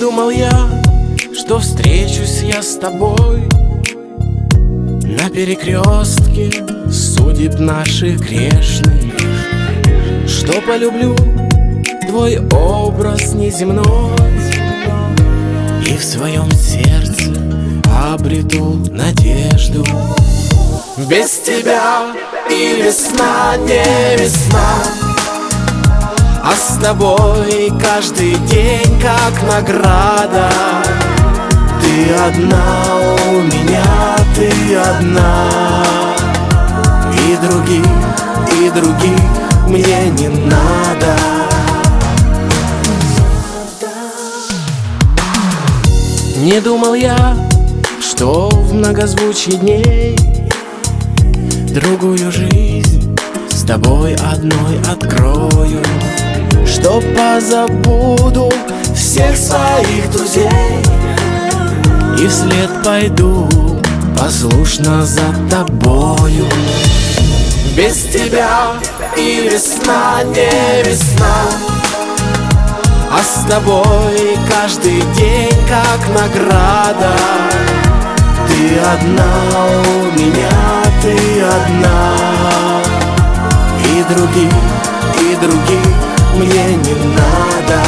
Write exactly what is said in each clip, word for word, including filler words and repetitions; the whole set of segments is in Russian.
думал я, что встречусь я с тобой на перекрестке судеб наших грешных, что полюблю твой образ неземной и в своем сердце обрету надежду. Без тебя и весна не весна, а с тобой каждый день как награда. Ты одна у меня, ты одна, и других, и других мне не надо. Не думал я, что в многозвучье дней другую жизнь с тобой одной открою, что позабуду всех своих друзей и вслед пойду послушно за тобою. Без тебя и весна не весна, а с тобой каждый день как награда. Ты одна у меня, ты одна, и других, и других мне не надо.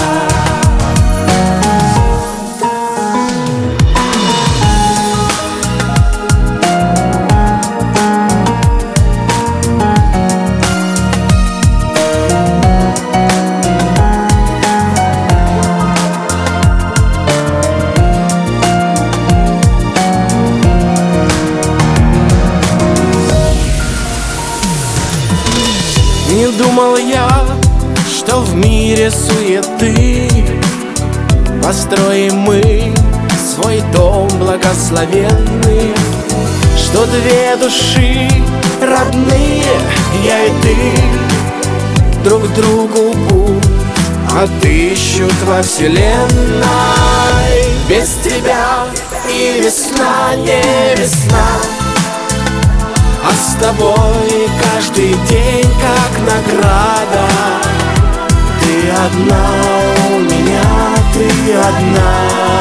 Не думал я, что в мире суеты построим мы свой дом благословенный, что две души родные, я и ты, друг другу путь отыщут во вселенной. Без тебя и весна не весна, а с тобой каждый день как награда. Ты одна у меня, ты одна,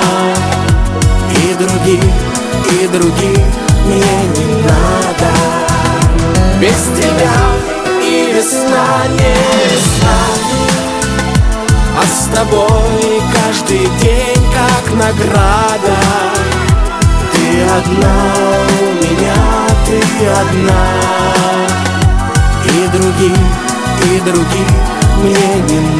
и других, и других мне не надо. Без тебя и весна не весна, а с тобой каждый день как награда. Ты одна у меня, ты одна, и других, и других мне не надо.